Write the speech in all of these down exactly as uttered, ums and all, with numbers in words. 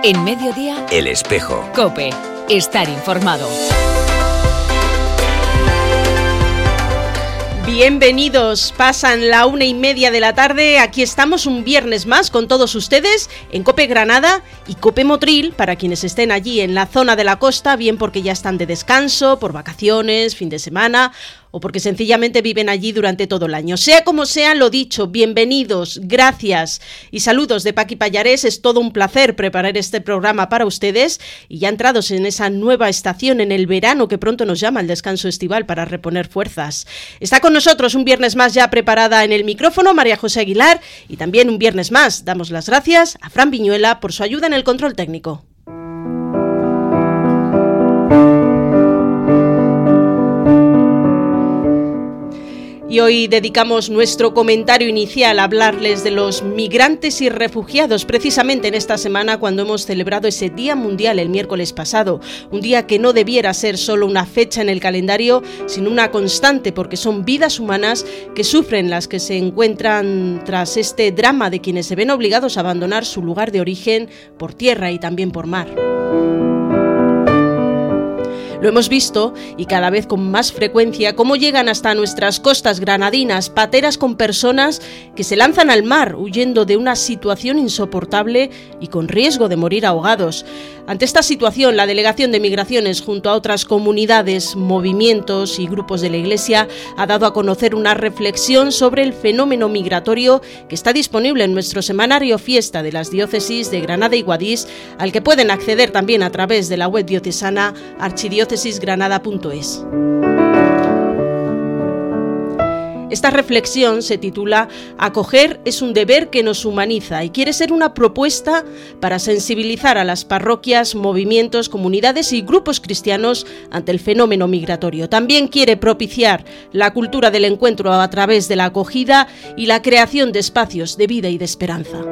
En Mediodía, El Espejo. COPE. Estar informado. Bienvenidos, pasan la una y media de la tarde, aquí estamos un viernes más con todos ustedes en COPE Granada y COPE Motril, para quienes estén allí en la zona de la costa, bien porque ya están de descanso, por vacaciones, fin de semana, o porque sencillamente viven allí durante todo el año. Sea como sea, lo dicho, bienvenidos, gracias y saludos de Paqui Pallarés. Es todo un placer preparar este programa para ustedes y ya entrados en esa nueva estación, en el verano que pronto nos llama el descanso estival para reponer fuerzas. Está con nosotros un viernes más ya preparada en el micrófono María José Aguilar y también un viernes más damos las gracias a Fran Viñuela por su ayuda en el control técnico. Y hoy dedicamos nuestro comentario inicial a hablarles de los migrantes y refugiados, precisamente en esta semana cuando hemos celebrado ese Día Mundial el miércoles pasado, un día que no debiera ser solo una fecha en el calendario, sino una constante, porque son vidas humanas que sufren las que se encuentran tras este drama de quienes se ven obligados a abandonar su lugar de origen por tierra y también por mar. Lo hemos visto, y cada vez con más frecuencia, cómo llegan hasta nuestras costas granadinas, pateras con personas que se lanzan al mar huyendo de una situación insoportable y con riesgo de morir ahogados. Ante esta situación, la Delegación de Migraciones, junto a otras comunidades, movimientos y grupos de la Iglesia, ha dado a conocer una reflexión sobre el fenómeno migratorio que está disponible en nuestro semanario Fiesta de las Diócesis de Granada y Guadix, al que pueden acceder también a través de la web diocesana archidiócesis granada punto es. Esta reflexión se titula Acoger es un deber que nos humaniza y quiere ser una propuesta para sensibilizar a las parroquias, movimientos, comunidades y grupos cristianos ante el fenómeno migratorio. También quiere propiciar la cultura del encuentro a través de la acogida y la creación de espacios de vida y de esperanza.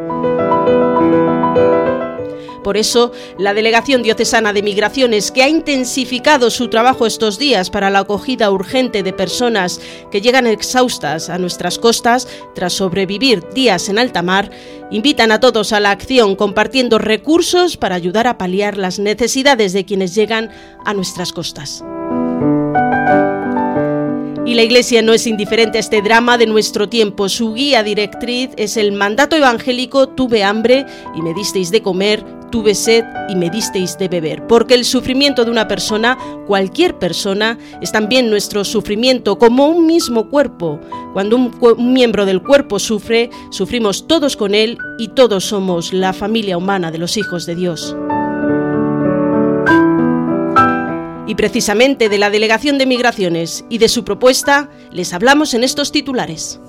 Por eso, la Delegación Diocesana de Migraciones, que ha intensificado su trabajo estos días para la acogida urgente de personas que llegan exhaustas a nuestras costas tras sobrevivir días en alta mar, invitan a todos a la acción compartiendo recursos para ayudar a paliar las necesidades de quienes llegan a nuestras costas. Y la Iglesia no es indiferente a este drama de nuestro tiempo. Su guía directriz es el mandato evangélico: tuve hambre y me disteis de comer, tuve sed y me disteis de beber. Porque el sufrimiento de una persona, cualquier persona, es también nuestro sufrimiento, como un mismo cuerpo. Cuando un, un miembro del cuerpo sufre, sufrimos todos con él y todos somos la familia humana de los hijos de Dios. Y precisamente de la Delegación de Migraciones y de su propuesta les hablamos en estos titulares.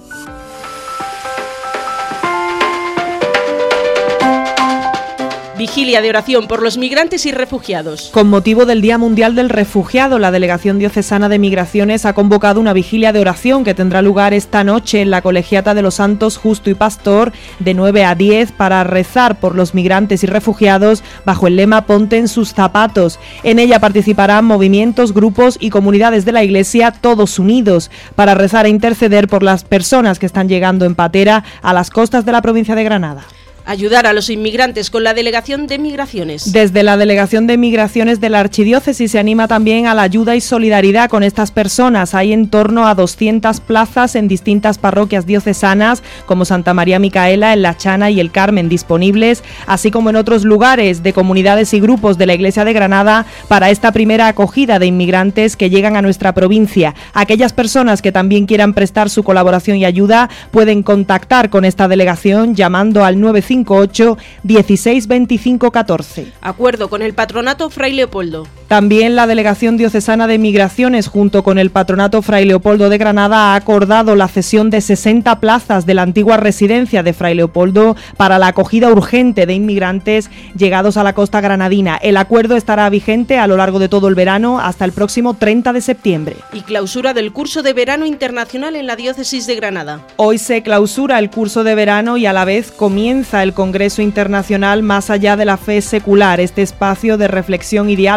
Vigilia de oración por los migrantes y refugiados. Con motivo del Día Mundial del Refugiado, la Delegación Diocesana de Migraciones ha convocado una vigilia de oración que tendrá lugar esta noche en la Colegiata de los Santos Justo y Pastor de nueve a diez para rezar por los migrantes y refugiados bajo el lema Ponte en sus zapatos. En ella participarán movimientos, grupos y comunidades de la Iglesia, todos unidos, para rezar e interceder por las personas que están llegando en patera a las costas de la provincia de Granada. Ayudar a los inmigrantes con la Delegación de Migraciones. Desde la Delegación de Migraciones de la Archidiócesis se anima también a la ayuda y solidaridad con estas personas. Hay en torno a doscientas plazas en distintas parroquias diocesanas como Santa María Micaela, en La Chana y el Carmen disponibles, así como en otros lugares de comunidades y grupos de la Iglesia de Granada para esta primera acogida de inmigrantes que llegan a nuestra provincia. Aquellas personas que también quieran prestar su colaboración y ayuda pueden contactar con esta delegación llamando al nueve cinco ocho dieciséis veinticinco catorce. Acuerdo con el Patronato Fray Leopoldo. También la Delegación Diocesana de Migraciones, junto con el Patronato Fray Leopoldo de Granada, ha acordado la cesión de sesenta plazas de la antigua residencia de Fray Leopoldo para la acogida urgente de inmigrantes llegados a la costa granadina. El acuerdo estará vigente a lo largo de todo el verano hasta el próximo treinta de septiembre. Y clausura del curso de verano internacional en la Diócesis de Granada. Hoy se clausura el curso de verano y a la vez comienza el Congreso Internacional Más allá de la fe secular, este espacio de reflexión y diálogo organizado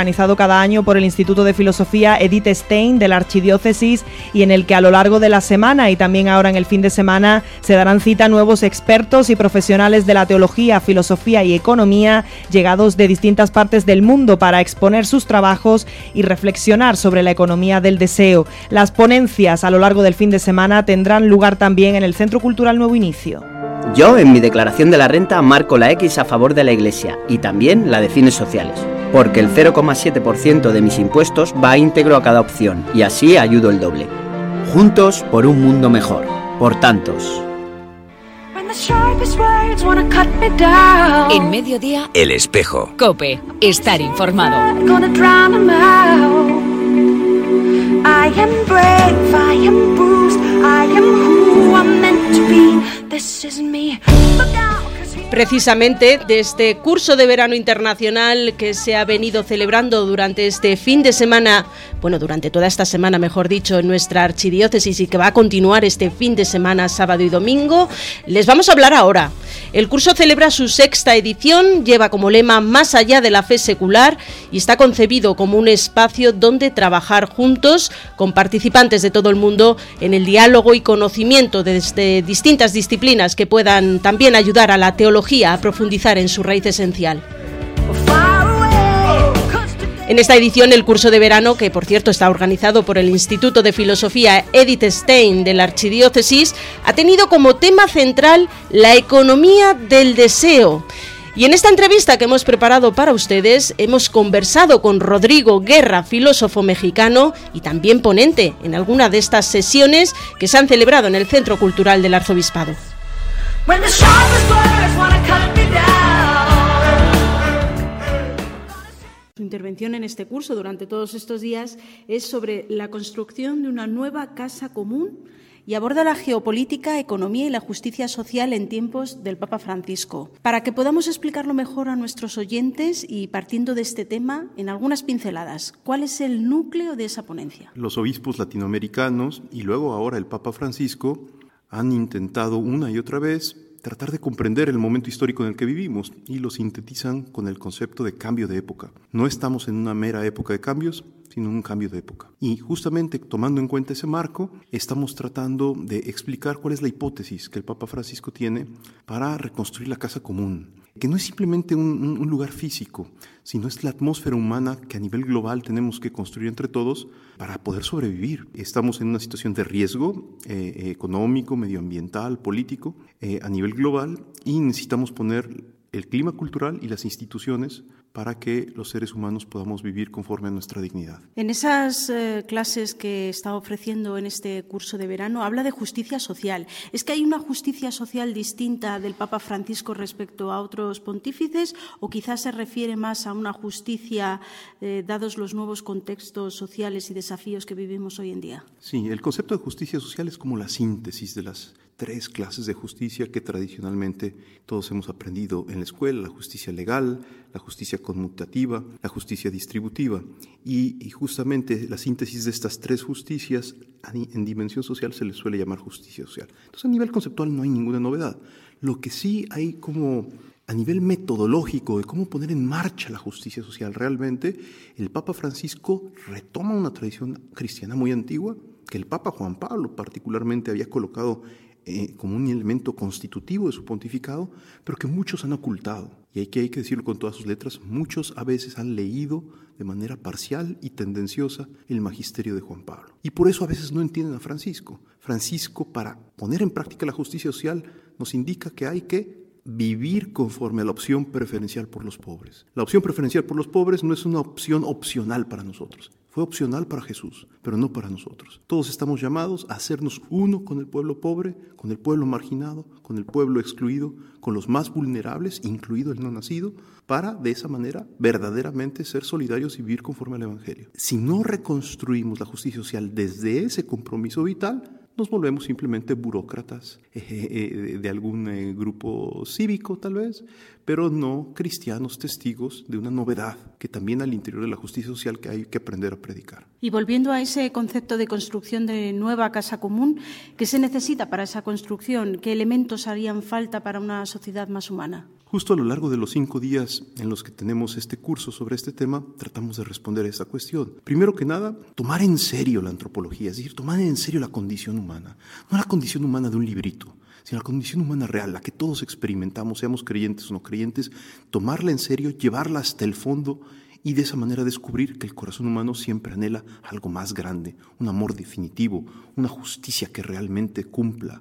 organizado cada año por el Instituto de Filosofía Edith Stein de la Archidiócesis y en el que a lo largo de la semana y también ahora en el fin de semana se darán cita nuevos expertos y profesionales de la teología, filosofía y economía llegados de distintas partes del mundo para exponer sus trabajos y reflexionar sobre la economía del deseo. Las ponencias a lo largo del fin de semana tendrán lugar también en el Centro Cultural Nuevo Inicio. Yo, en mi declaración de la renta, marco la X a favor de la Iglesia y también la de fines sociales, porque el cero coma siete por ciento de mis impuestos va íntegro a cada opción y así ayudo el doble. Juntos por un mundo mejor. Por tantos. En Mediodía, El Espejo. COPE. Estar informado. I am brave, I am bruised, I am who I'm meant to be. This is me. Look out. Precisamente de este curso de verano internacional que se ha venido celebrando durante este fin de semana, bueno, durante toda esta semana, mejor dicho, en nuestra archidiócesis y que va a continuar este fin de semana, sábado y domingo, les vamos a hablar ahora. El curso celebra su sexta edición, lleva como lema Más allá de la fe secular y está concebido como un espacio donde trabajar juntos con participantes de todo el mundo en el diálogo y conocimiento desde distintas disciplinas que puedan también ayudar a la teología a profundizar en su raíz esencial. En esta edición, el curso de verano, que por cierto está organizado por el Instituto de Filosofía Edith Stein de la Archidiócesis, ha tenido como tema central la economía del deseo. Y en esta entrevista que hemos preparado para ustedes, hemos conversado con Rodrigo Guerra, filósofo mexicano y también ponente en alguna de estas sesiones que se han celebrado en el Centro Cultural del Arzobispado. Su intervención en este curso durante todos estos días es sobre la construcción de una nueva casa común y aborda la geopolítica, economía y la justicia social en tiempos del Papa Francisco. Para que podamos explicarlo mejor a nuestros oyentes y partiendo de este tema, en algunas pinceladas, ¿cuál es el núcleo de esa ponencia? Los obispos latinoamericanos y luego ahora el Papa Francisco han intentado una y otra vez tratar de comprender el momento histórico en el que vivimos y lo sintetizan con el concepto de cambio de época. No estamos en una mera época de cambios, sino en un cambio de época. Y justamente tomando en cuenta ese marco, estamos tratando de explicar cuál es la hipótesis que el Papa Francisco tiene para reconstruir la casa común, que no es simplemente un, un lugar físico, sino es la atmósfera humana que a nivel global tenemos que construir entre todos para poder sobrevivir. Estamos en una situación de riesgo eh, económico, medioambiental, político, eh, a nivel global y necesitamos poner el clima cultural y las instituciones para que los seres humanos podamos vivir conforme a nuestra dignidad. En esas eh, clases que está ofreciendo en este curso de verano, habla de justicia social. ¿Es que hay una justicia social distinta del Papa Francisco respecto a otros pontífices o quizás se refiere más a una justicia eh, dados los nuevos contextos sociales y desafíos que vivimos hoy en día? Sí, el concepto de justicia social es como la síntesis de las tres clases de justicia que tradicionalmente todos hemos aprendido en la escuela: la justicia legal, la justicia conmutativa, la justicia distributiva. Y, y justamente la síntesis de estas tres justicias en dimensión social se les suele llamar justicia social. Entonces, a nivel conceptual no hay ninguna novedad. Lo que sí hay como a nivel metodológico de cómo poner en marcha la justicia social realmente, el Papa Francisco retoma una tradición cristiana muy antigua que el Papa Juan Pablo particularmente había colocado Eh, como un elemento constitutivo de su pontificado, pero que muchos han ocultado. Y hay que, hay que decirlo con todas sus letras, muchos a veces han leído de manera parcial y tendenciosa el magisterio de Juan Pablo. Y por eso a veces no entienden a Francisco. Francisco, para poner en práctica la justicia social, nos indica que hay que vivir conforme a la opción preferencial por los pobres. La opción preferencial por los pobres no es una opción opcional para nosotros. Fue opcional para Jesús, pero no para nosotros. Todos estamos llamados a hacernos uno con el pueblo pobre, con el pueblo marginado, con el pueblo excluido, con los más vulnerables, incluido el no nacido, para de esa manera verdaderamente ser solidarios y vivir conforme al Evangelio. Si no reconstruimos la justicia social desde ese compromiso vital, nos volvemos simplemente burócratas eh, eh, de algún eh, grupo cívico tal vez, pero no cristianos testigos de una novedad que también al interior de la justicia social que hay que aprender a predicar. Y volviendo a ese concepto de construcción de nueva casa común, ¿qué se necesita para esa construcción? ¿Qué elementos harían falta para una sociedad más humana? Justo a lo largo de los cinco días en los que tenemos este curso sobre este tema, tratamos de responder a esta cuestión. Primero que nada, tomar en serio la antropología, es decir, tomar en serio la condición humana. No la condición humana de un librito, sino la condición humana real, la que todos experimentamos, seamos creyentes o no creyentes, tomarla en serio, llevarla hasta el fondo y de esa manera descubrir que el corazón humano siempre anhela algo más grande, un amor definitivo, una justicia que realmente cumpla,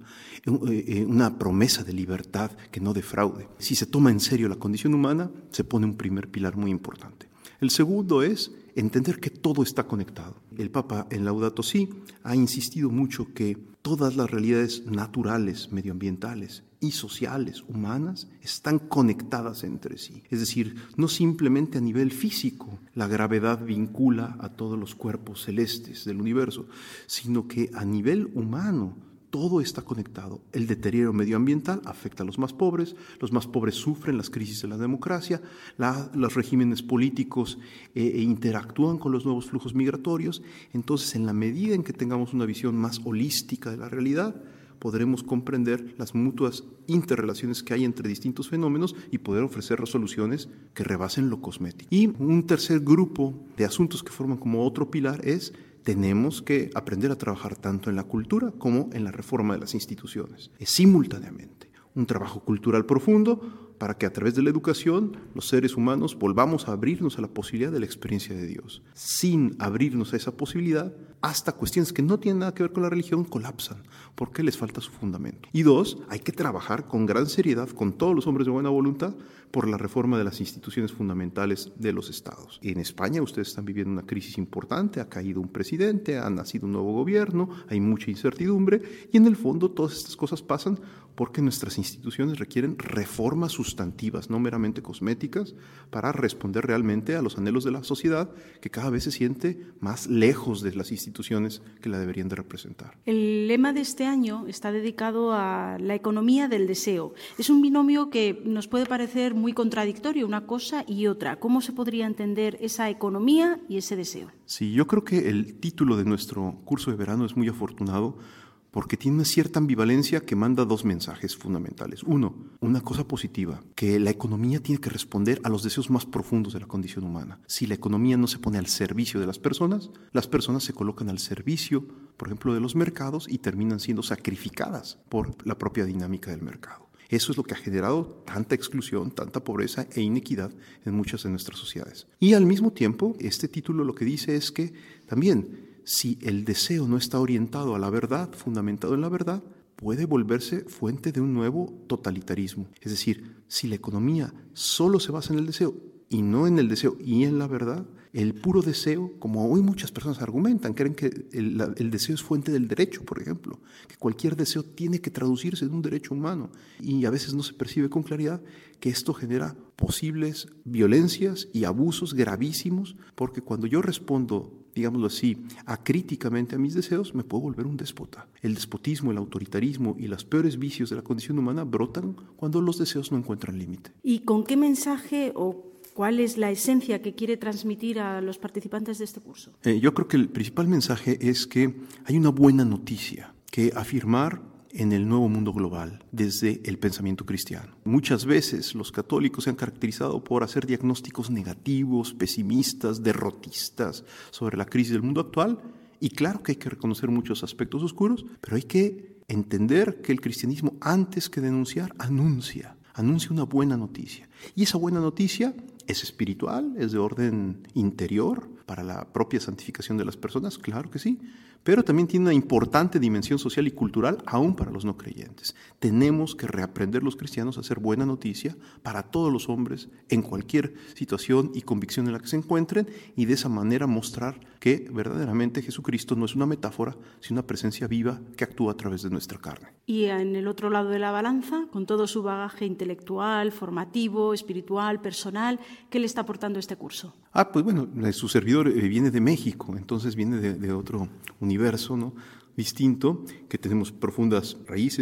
una promesa de libertad que no defraude. Si se toma en serio la condición humana, se pone un primer pilar muy importante. El segundo es entender que todo está conectado. El Papa en Laudato Si ha insistido mucho que todas las realidades naturales, medioambientales y sociales, humanas, están conectadas entre sí. Es decir, no simplemente a nivel físico la gravedad vincula a todos los cuerpos celestes del universo, sino que a nivel humano todo está conectado. El deterioro medioambiental afecta a los más pobres, los más pobres sufren las crisis de la democracia, la, los regímenes políticos eh, interactúan con los nuevos flujos migratorios. Entonces, en la medida en que tengamos una visión más holística de la realidad, podremos comprender las mutuas interrelaciones que hay entre distintos fenómenos y poder ofrecer resoluciones que rebasen lo cosmético. Y un tercer grupo de asuntos que forman como otro pilar es: tenemos que aprender a trabajar tanto en la cultura como en la reforma de las instituciones. Es simultáneamente un trabajo cultural profundo para que a través de la educación los seres humanos volvamos a abrirnos a la posibilidad de la experiencia de Dios. Sin abrirnos a esa posibilidad, hasta cuestiones que no tienen nada que ver con la religión colapsan, porque les falta su fundamento. Y dos, hay que trabajar con gran seriedad, con todos los hombres de buena voluntad, por la reforma de las instituciones fundamentales de los estados. En España ustedes están viviendo una crisis importante, ha caído un presidente, ha nacido un nuevo gobierno, hay mucha incertidumbre y en el fondo todas estas cosas pasan porque nuestras instituciones requieren reformas sustantivas, no meramente cosméticas, para responder realmente a los anhelos de la sociedad que cada vez se siente más lejos de las instituciones que la deberían de representar. El lema de este año está dedicado a la economía del deseo. Es un binomio que nos puede parecer muy contradictorio, una cosa y otra. ¿Cómo se podría entender esa economía y ese deseo? Sí, yo creo que el título de nuestro curso de verano es muy afortunado porque tiene una cierta ambivalencia que manda dos mensajes fundamentales. Uno, una cosa positiva, que la economía tiene que responder a los deseos más profundos de la condición humana. Si la economía no se pone al servicio de las personas, las personas se colocan al servicio, por ejemplo, de los mercados y terminan siendo sacrificadas por la propia dinámica del mercado. Eso es lo que ha generado tanta exclusión, tanta pobreza e inequidad en muchas de nuestras sociedades. Y al mismo tiempo, este título lo que dice es que también, si el deseo no está orientado a la verdad, fundamentado en la verdad, puede volverse fuente de un nuevo totalitarismo. Es decir, si la economía solo se basa en el deseo y no en el deseo y en la verdad, el puro deseo, como hoy muchas personas argumentan, creen que el, la, el deseo es fuente del derecho, por ejemplo, que cualquier deseo tiene que traducirse en un derecho humano y a veces no se percibe con claridad que esto genera posibles violencias y abusos gravísimos, porque cuando yo respondo, digámoslo así, acríticamente a mis deseos, me puedo volver un déspota. El despotismo, el autoritarismo y los peores vicios de la condición humana brotan cuando los deseos no encuentran límite. ¿Y con qué mensaje o cuál es la esencia que quiere transmitir a los participantes de este curso? Eh, yo creo que el principal mensaje es que hay una buena noticia que afirmar en el nuevo mundo global desde el pensamiento cristiano. Muchas veces los católicos se han caracterizado por hacer diagnósticos negativos, pesimistas, derrotistas sobre la crisis del mundo actual, y claro que hay que reconocer muchos aspectos oscuros, pero hay que entender que el cristianismo, antes que denunciar, anuncia, anuncia una buena noticia. Y esa buena noticia es espiritual, es de orden interior, para la propia santificación de las personas, claro que sí, pero también tiene una importante dimensión social y cultural aún para los no creyentes. Tenemos que reaprender los cristianos a hacer buena noticia para todos los hombres en cualquier situación y convicción en la que se encuentren, y de esa manera mostrar que verdaderamente Jesucristo no es una metáfora, sino una presencia viva que actúa a través de nuestra carne. Y en el otro lado de la balanza, con todo su bagaje intelectual, formativo, espiritual, personal, ¿qué le está aportando este curso? Ah, pues bueno, su servidor eh, viene de México, entonces viene de, de otro universo, ¿no?, distinto, que tenemos profundas raíces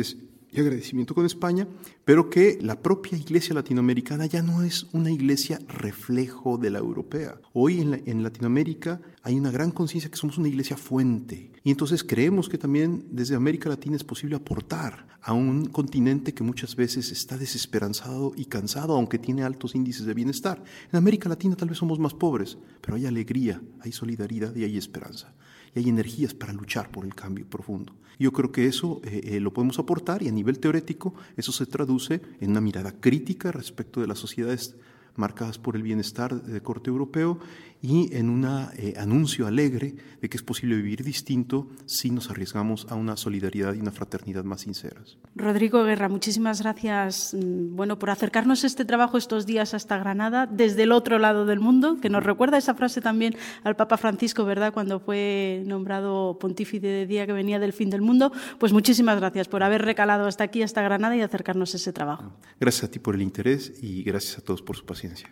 y agradecimiento con España, pero que la propia iglesia latinoamericana ya no es una iglesia reflejo de la europea. Hoy en, la, en Latinoamérica hay una gran conciencia que somos una iglesia fuente, y entonces creemos que también desde América Latina es posible aportar a un continente que muchas veces está desesperanzado y cansado, aunque tiene altos índices de bienestar. En América Latina tal vez somos más pobres, pero hay alegría, hay solidaridad y hay esperanza. Y hay energías para luchar por el cambio profundo. Yo creo que eso eh, eh, lo podemos aportar, y a nivel teórico eso se traduce en una mirada crítica respecto de las sociedades marcadas por el bienestar de corte europeo y en un eh, anuncio alegre de que es posible vivir distinto si nos arriesgamos a una solidaridad y una fraternidad más sinceras. Rodrigo Guerra, muchísimas gracias bueno, por acercarnos este trabajo estos días hasta Granada, desde el otro lado del mundo, que nos recuerda esa frase también al Papa Francisco, ¿verdad?, cuando fue nombrado pontífice de día que venía del fin del mundo. Pues muchísimas gracias por haber recalado hasta aquí, hasta Granada, y acercarnos a ese trabajo. Gracias a ti por el interés y gracias a todos por su paciencia.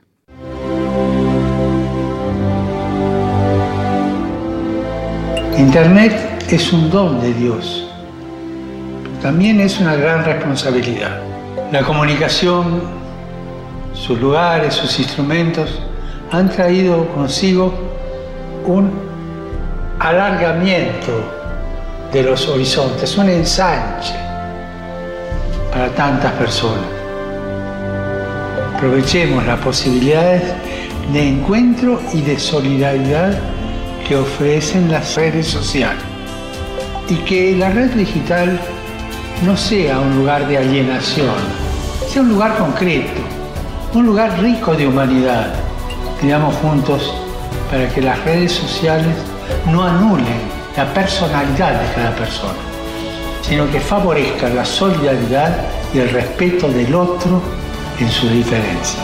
Internet es un don de Dios, también es una gran responsabilidad. La comunicación, sus lugares, sus instrumentos han traído consigo un alargamiento de los horizontes, un ensanche para tantas personas. Aprovechemos las posibilidades de encuentro y de solidaridad que ofrecen las redes sociales, y que la red digital no sea un lugar de alienación, sea un lugar concreto, un lugar rico de humanidad. Pidamos juntos para que las redes sociales no anulen la personalidad de cada persona, sino que favorezcan la solidaridad y el respeto del otro en sus diferencias.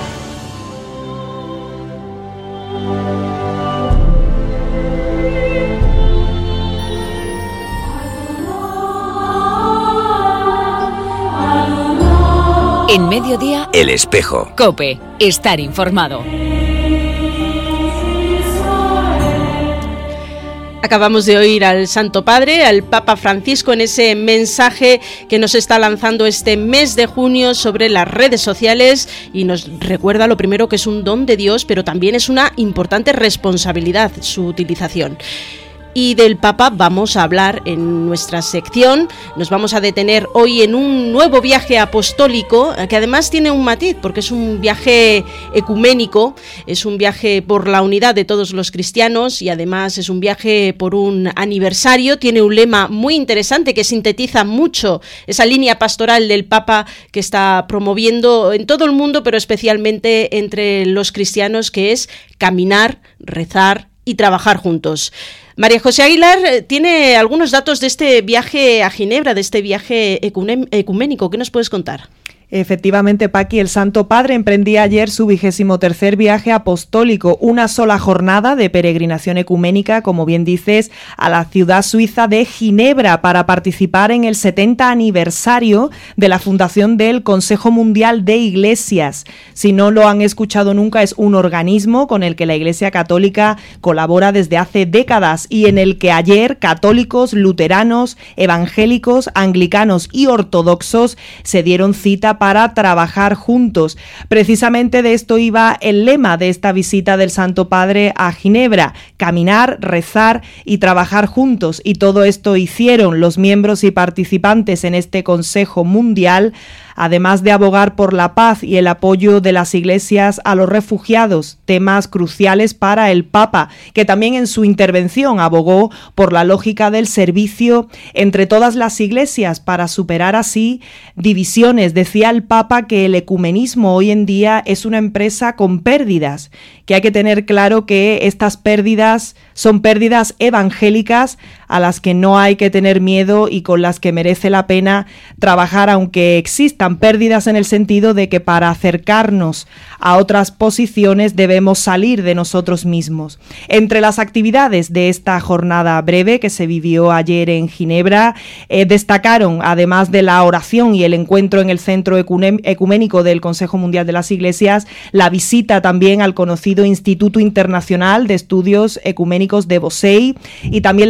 En Mediodía, El Espejo. COPE, estar informado. Acabamos de oír al Santo Padre, al Papa Francisco, en ese mensaje que nos está lanzando este mes de junio sobre las redes sociales, y nos recuerda lo primero que es un don de Dios, pero también es una importante responsabilidad su utilización. Y del Papa vamos a hablar en nuestra sección. Nos vamos a detener hoy en un nuevo viaje apostólico, que además tiene un matiz, porque es un viaje ecuménico, es un viaje por la unidad de todos los cristianos, y además es un viaje por un aniversario. Tiene un lema muy interesante que sintetiza mucho esa línea pastoral del Papa que está promoviendo en todo el mundo, pero especialmente entre los cristianos, que es caminar, rezar y trabajar juntos. María José Aguilar tiene algunos datos de este viaje a Ginebra, de este viaje ecuménico. ¿Qué nos puedes contar? Efectivamente, Paqui, el Santo Padre emprendía ayer su vigésimo tercer viaje apostólico, una sola jornada de peregrinación ecuménica, como bien dices, a la ciudad suiza de Ginebra para participar en el setenta aniversario de la fundación del Consejo Mundial de Iglesias. Si no lo han escuchado nunca, es un organismo con el que la Iglesia Católica colabora desde hace décadas y en el que ayer católicos, luteranos, evangélicos, anglicanos y ortodoxos se dieron cita para trabajar juntos. Precisamente de esto iba el lema de esta visita del Santo Padre a Ginebra: caminar, rezar y trabajar juntos. Y todo esto hicieron los miembros y participantes en este Consejo Mundial, además de abogar por la paz y el apoyo de las iglesias a los refugiados, temas cruciales para el Papa, que también en su intervención abogó por la lógica del servicio entre todas las iglesias para superar así divisiones. Decía el Papa que el ecumenismo hoy en día es una empresa con pérdidas, que hay que tener claro que estas pérdidas son pérdidas evangélicas a las que no hay que tener miedo y con las que merece la pena trabajar, aunque existan pérdidas en el sentido de que para acercarnos a otras posiciones debemos salir de nosotros mismos. Entre las actividades de esta jornada breve que se vivió ayer en Ginebra, eh, destacaron, además de la oración y el encuentro en el Centro Ecuménico del Consejo Mundial de las Iglesias, la visita también al conocido Instituto Internacional de Estudios Ecuménicos de Bosey, y también la celebración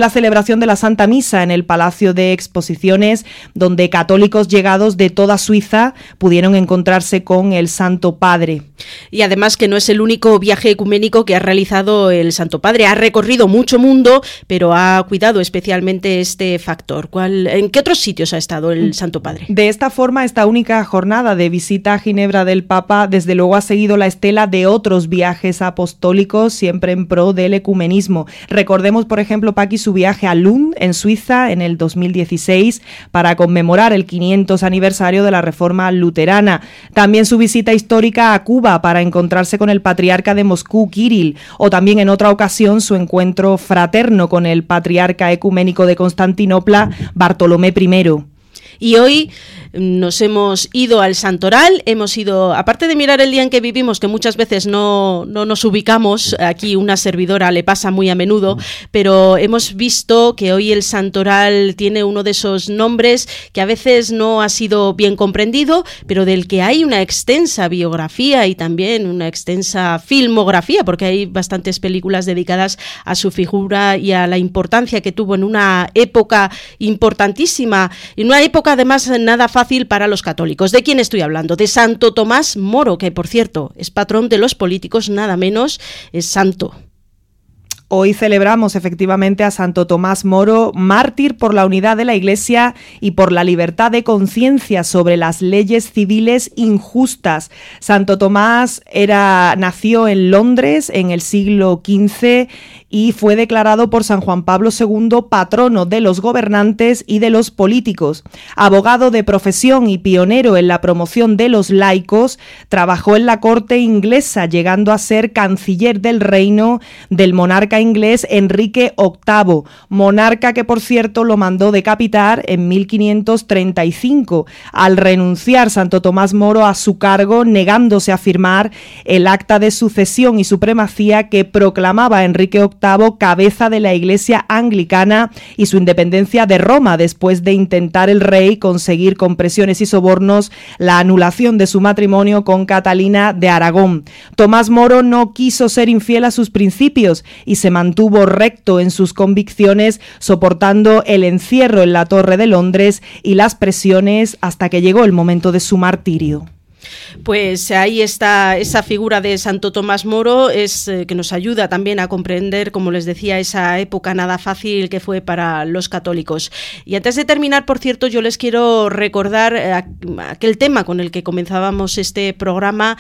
celebración de la Santa Misa en el Palacio de Exposiciones, donde católicos llegados de toda Suiza pudieron encontrarse con el Santo Padre. Y además que no es el único viaje ecuménico que ha realizado el Santo Padre. Ha recorrido mucho mundo, pero ha cuidado especialmente este factor. ¿Cuál, ¿En qué otros sitios ha estado el Santo Padre? De esta forma, esta única jornada de visita a Ginebra del Papa, desde luego ha seguido la estela de otros viajes apostólicos, siempre en pro del ecumenismo. Recordemos, por ejemplo, Paqui, su viaje a Lund, en Suiza, en el dos mil dieciséis, para conmemorar el quinientos aniversario de la Reforma Luterana. También su visita histórica a Cuba, para encontrarse con el patriarca de Moscú, Kirill, o también en otra ocasión su encuentro fraterno con el patriarca ecuménico de Constantinopla, Bartolomé primero. Y hoy nos hemos ido al Santoral, hemos ido, aparte de mirar el día en que vivimos, que muchas veces no, no nos ubicamos, aquí una servidora le pasa muy a menudo, pero hemos visto que hoy el Santoral tiene uno de esos nombres que a veces no ha sido bien comprendido, pero del que hay una extensa biografía y también una extensa filmografía, porque hay bastantes películas dedicadas a su figura y a la importancia que tuvo en una época importantísima, en una época además nada fácil para los católicos. ¿De quién estoy hablando? De Santo Tomás Moro, que por cierto es patrón de los políticos, nada menos, es santo. Hoy celebramos efectivamente a Santo Tomás Moro, mártir por la unidad de la Iglesia y por la libertad de conciencia sobre las leyes civiles injustas. Santo Tomás era, nació en Londres en el siglo quince y fue declarado por San Juan Pablo segundo patrono de los gobernantes y de los políticos. Abogado de profesión y pionero en la promoción de los laicos, trabajó en la corte inglesa, llegando a ser canciller del reino del monarca inglés Enrique octavo, monarca que por cierto lo mandó decapitar en mil quinientos treinta y cinco, al renunciar Santo Tomás Moro a su cargo, negándose a firmar el acta de sucesión y supremacía que proclamaba Enrique octavo cabeza de la Iglesia anglicana y su independencia de Roma, después de intentar el rey conseguir con presiones y sobornos la anulación de su matrimonio con Catalina de Aragón. Tomás Moro no quiso ser infiel a sus principios y se mantuvo recto en sus convicciones, soportando el encierro en la Torre de Londres y las presiones hasta que llegó el momento de su martirio. Pues ahí está esa figura de Santo Tomás Moro, es eh, que nos ayuda también a comprender, como les decía, esa época nada fácil que fue para los católicos. Y antes de terminar, por cierto, yo les quiero recordar eh, aquel tema con el que comenzábamos este programa,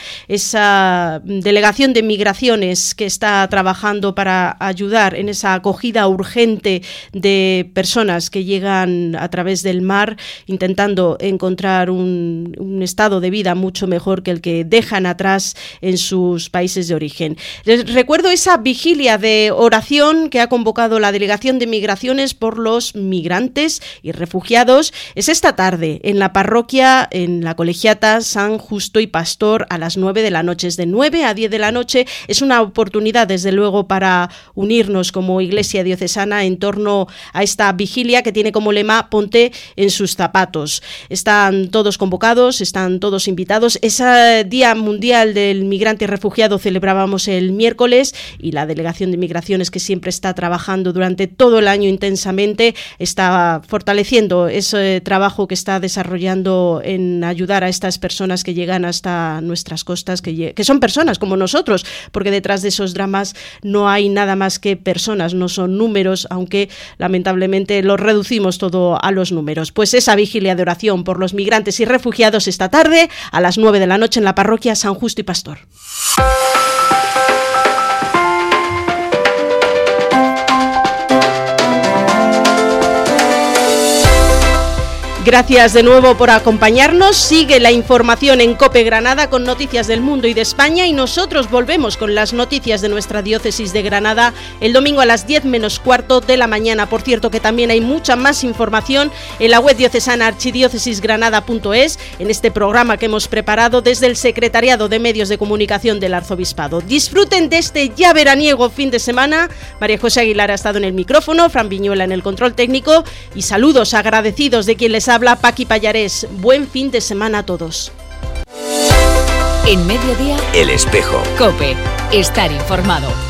esa delegación de migraciones que está trabajando para ayudar en esa acogida urgente de personas que llegan a través del mar, intentando encontrar un, un estado de vida mucho mejor que el que dejan atrás en sus países de origen. Les recuerdo esa vigilia de oración que ha convocado la Delegación de Migraciones por los migrantes y refugiados. Es esta tarde en la parroquia, en la colegiata San Justo y Pastor, a las nueve de la noche. Es de nueve a diez de la noche. Es una oportunidad, desde luego, para unirnos como Iglesia diocesana en torno a esta vigilia que tiene como lema "Ponte en sus zapatos". Están todos convocados, están todos invitados. Ese Día Mundial del Migrante y Refugiado celebrábamos el miércoles y la Delegación de Migraciones, que siempre está trabajando durante todo el año intensamente, está fortaleciendo ese trabajo que está desarrollando en ayudar a estas personas que llegan hasta nuestras costas, que, que son personas como nosotros, porque detrás de esos dramas no hay nada más que personas, no son números, aunque lamentablemente los reducimos todo a los números. Pues esa vigilia de oración por los migrantes y refugiados esta tarde a las nueve de la noche en la parroquia San Justo y Pastor. Gracias de nuevo por acompañarnos. Sigue la información en COPE Granada con noticias del mundo y de España, y nosotros volvemos con las noticias de nuestra diócesis de Granada el domingo a las diez menos cuarto de la mañana. Por cierto, que también hay mucha más información en la web diocesana archidiócesisgranada punto es, en este programa que hemos preparado desde el Secretariado de Medios de Comunicación del Arzobispado. Disfruten de este ya veraniego fin de semana. María José Aguilar ha estado en el micrófono, Fran Viñuela en el control técnico, y saludos agradecidos de quien les habla, Paqui Pallarés. Buen fin de semana a todos. En Mediodía, El Espejo. COPE. Estar informado.